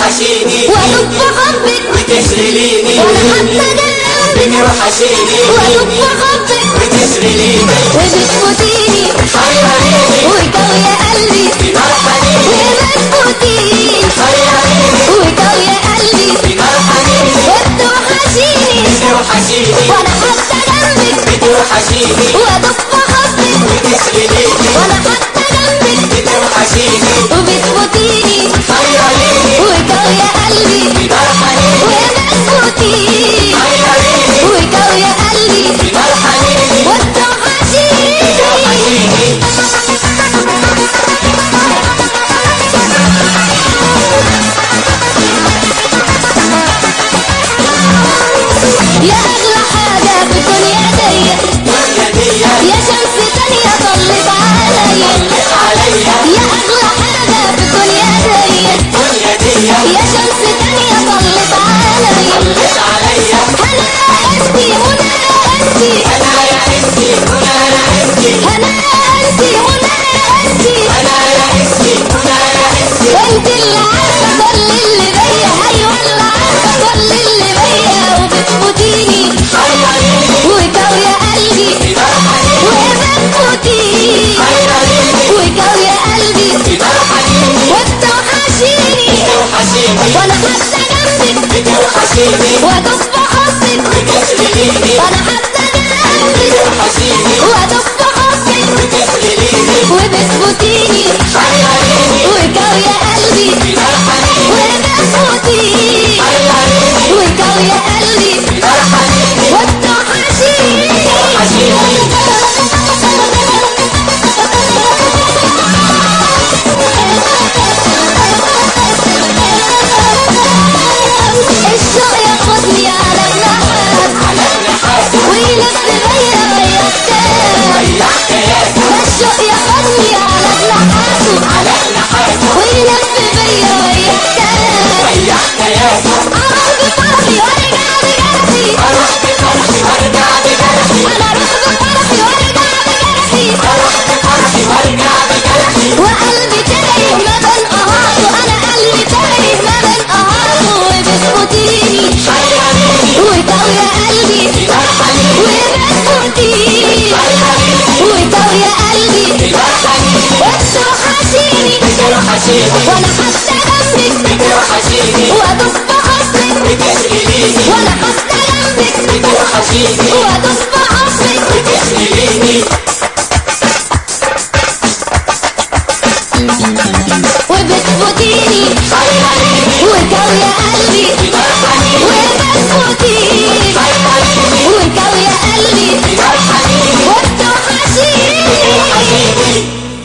بتوحشيني وادب حبك بتشغليني وانا حتى جنبك بتوحشيني وادب حبك بتشغليني وبتفوتيني حيرانيني وجو يا قلبي بنار حنيني وبتفوتيني حيرانيني وجو يا قلبي بنار حنيني وبتوحشيني بتوحشيني وانا حتى جنبك بتوحشيني وادب حبك بتشغليني وانا حتى جنبك بتوحشيني وبتفوتيني حيرانيني وجو يا قلبي بنار حنيني وبتفوتيني حيرانيني وجو يا قلبي بنار حنيني وبتوحشيني يا أغلى حاجة في الدنيا دي يا شمس تانية طلت عليا يا أغلى حاجة في الدنيا دي يا شمس تانية طلت عليا هنا أنتي هنا أنتي أنا يا إنتي هنا يا إنتي هنا أنتي هنا أنتي أنا يا إنتي هنا يا إنتي انت اللي عارفة كل اللي بيا أيوة اللي عارفة كل اللي بيا وبتفوتيني حيرانيني وجو يا قلبي بنار حنيني وبتفوتيني حيرانيني وجو يا قلبي بنار حنيني وبتوحشيني بتوحشيني وانا حتى جنبك بتوحشيني وادب حبك بتشغليني وانا حتى جنبك بتوحشيني وادب حبك بتشغليني وبتفوتيني حيرانيني وجو يا قلبي بنار حنيني وبتفوتيني حيرانيني وجو يا قلبي بنار حنيني وبتوحشيني الشوق ياخدني على جناحات على جناحات ويلف بيا ويا كتاب ريح كياسي الشوق ياخدني على جناحاته على جناحات ويلف بيا ويا كتاب ريح كياسي اروح بفرحي وارجع بجرحي أروح بفرحي وأرجع بجرحي انا اروح بفرحي وارجع بجرحي أروح بفرحي وأرجع بجرحي وقلبي تايه ما بين قهاته انا قلبي تايه ما بين قهاته وبتفوتيني حيرانيني وجو يا قلبي بنار حنيني وبتفوتيني حيرانيني وجو يا قلبي بنار حنيني وبتوحشيني بتوحشيني وانا حتى جنبك بتوحشيني وادب حبك بتشغليني وانا حتى جنبك بتوحشيني وادب